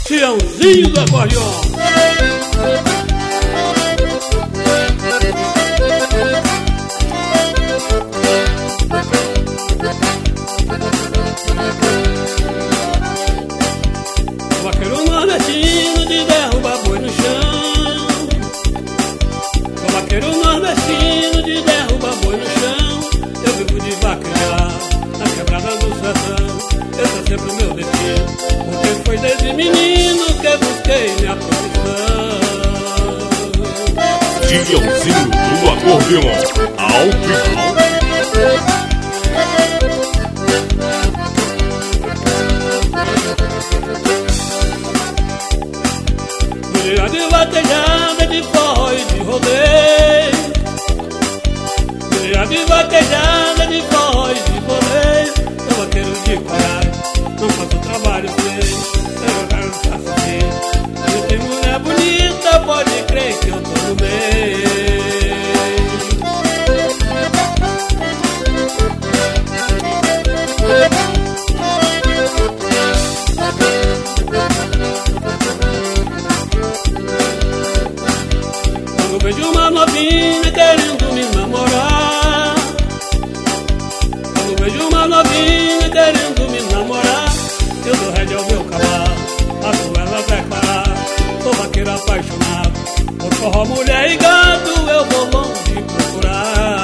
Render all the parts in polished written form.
Tiãozinho do acordeon. Vaqueiro nordestino de derrubar boi no chão. Vaqueiro nordestino de derrubar boi no chão. Eu vivo de vaquejar na quebrada do sertão. Esse é sempre o meu destino, porque foi desde menino que busquei minha profissão. Tiãozinho do acordeon, ao vivo. Dia de vaquejada, de forró e de rodeio. Dia de vaquejada, de forró e de rodeio. Sou vaqueiro de coragem, não faço trabalho feio. Eu quero faço assim. Se tem mulher bonita, pode crer que eu tô no meio. Quando vejo uma novinha querendo me namorar, quando vejo uma novinha querendo me namorar, eu dou rédea ao meu cavalo, faço ela declarar. Sou vaqueiro apaixonado, por forró, mulher e gado, eu vou longe procurar.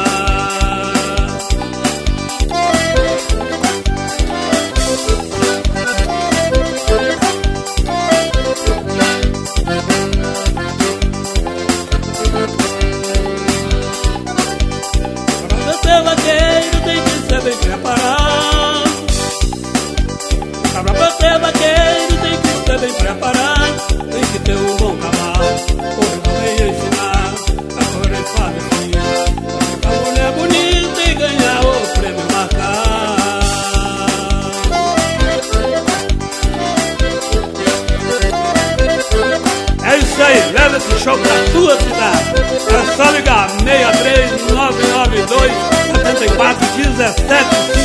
Ser vaqueiro tem que ser bem preparado. Cabra pra ser vaqueiro tem que ser bem preparado. Tem que ter um bom cavalo, hoje eu venho ensinar. Agora é fácil pra ficar mulher bonita e ganhar o prêmio marcado. É isso aí, leva esse show pra sua cidade. É só ligar 63 992 74 17